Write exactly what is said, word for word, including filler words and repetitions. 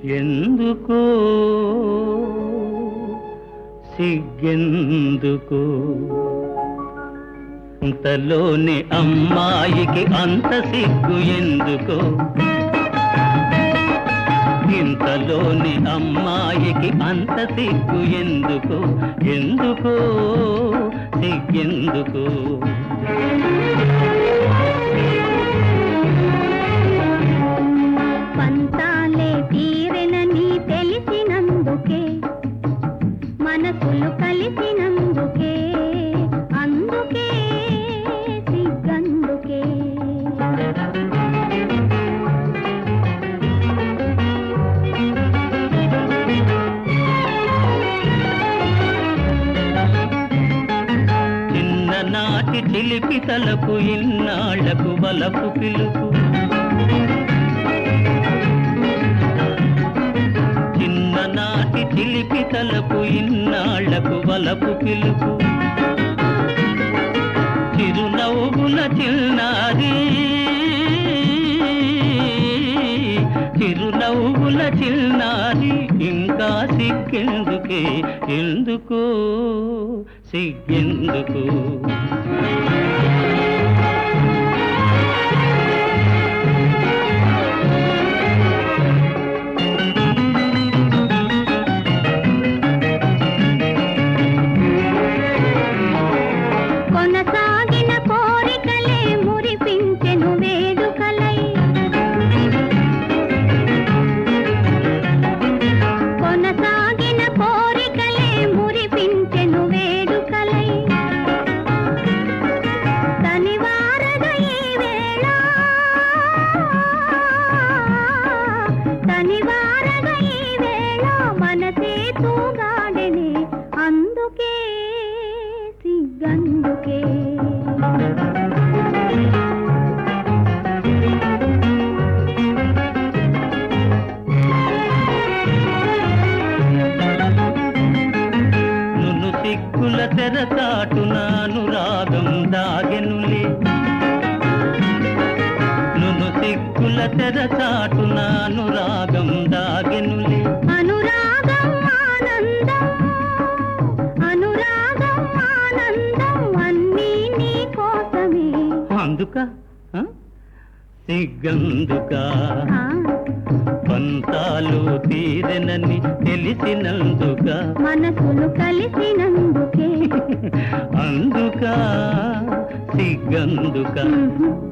ఎందుకో సిగ్గెందుకు ఇంతలోని అమ్మాయికి అంత సిగ్గు ఎందుకో ఇంతలోని అమ్మాయికి అంత సిగ్గు ఎందుకో ఎందుకో సిగ్గెందుకు పంతాలే తీరెనని తెలిసినందుకే మనసులు కలిసినందుకే అందుకే సిగ్గందుకే చిన్ననాటి చిలిపి తలకు ఇన్నాళ్లకు బలపు పిలుపు చిన్ననాటి చిలిపి తలకు ఇన్నాళ్లకు బలపు పిలుపు చిరునవ్వుల చిన్నారి చిరునవ్వుల చిన్నారి ఇంకా సిగ్గెందుకే ఎందుకు సిగ్గెందుకు కొనసాగిన కోరికలే మురిపించెను వేడుకలై కొనసాగిన కోరికలే మురిపించెను వేడుకలై తనివారద ఈ వేళ తనివారద ఈ వేళ మనసే తూగాడెనే అందుకే సిగ్గందుకే నును సిగ్గుల తెరచాటున అనురాగం దాగెనులే నును సిగ్గుల తెరచాటున అనురాగం దాగెనులే అనురాగం ఆనందం అనురాగం ఆనందం అన్నీ నీ కోసమే అందుక ఆ? సిగ్గందుక ఆ, పంతాలు తీరెనని తెలిసినందుక మనసులు కలిసినందుకే అందుక సిగ్గందుక మ్మ్.